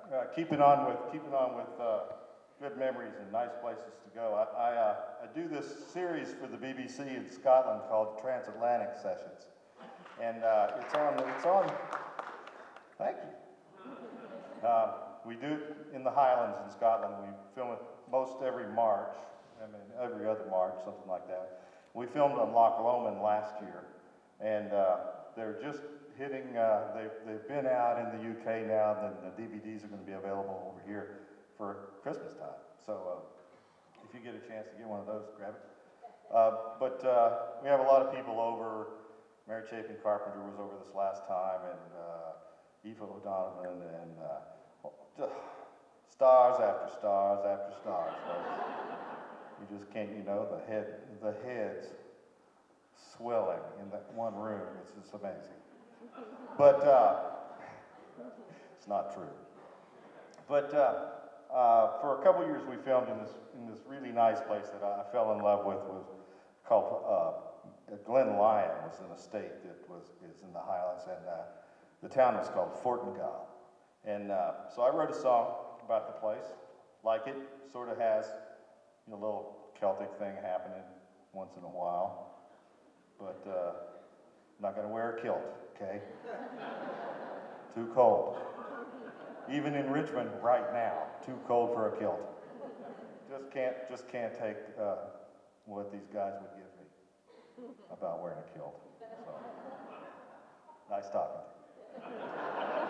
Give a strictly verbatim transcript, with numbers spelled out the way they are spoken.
uh, keeping on with keeping on with uh, good memories and nice places to go. I I, uh, I do this series for the B B C in Scotland called Transatlantic Sessions, and uh, it's on it's on. Thank you. Uh, we do it in the Highlands in Scotland. We film it most every March. I mean, every other March, something like that. We filmed on Loch Lomond last year, and uh, they're just hitting, uh, they've, they've been out in the U K now, and then the D V Ds are going to be available over here for Christmas time. So uh, if you get a chance to get one of those, grab it. Uh, but uh, we have a lot of people over. Mary Chapin Carpenter was over this last time, and uh, Aoife O'Donovan, and uh, stars after stars after stars. You just can't, you know, the head, the heads swelling in that one room. It's just amazing. But uh, it's not true. But uh, uh, for a couple years, we filmed in this in this really nice place that I fell in love with. Was called uh, Glen Lyon. Was an estate that was is in the Highlands, and uh, the town was called Fortingall. And uh, so I wrote a song about the place, like it sort of has, you know, a little Celtic thing happening once in a while, but uh, I'm not going to wear a kilt, okay? Too cold. Even in Richmond right now, too cold for a kilt. Just can't, just can't take uh, what these guys would give me about wearing a kilt. So, nice talking to you.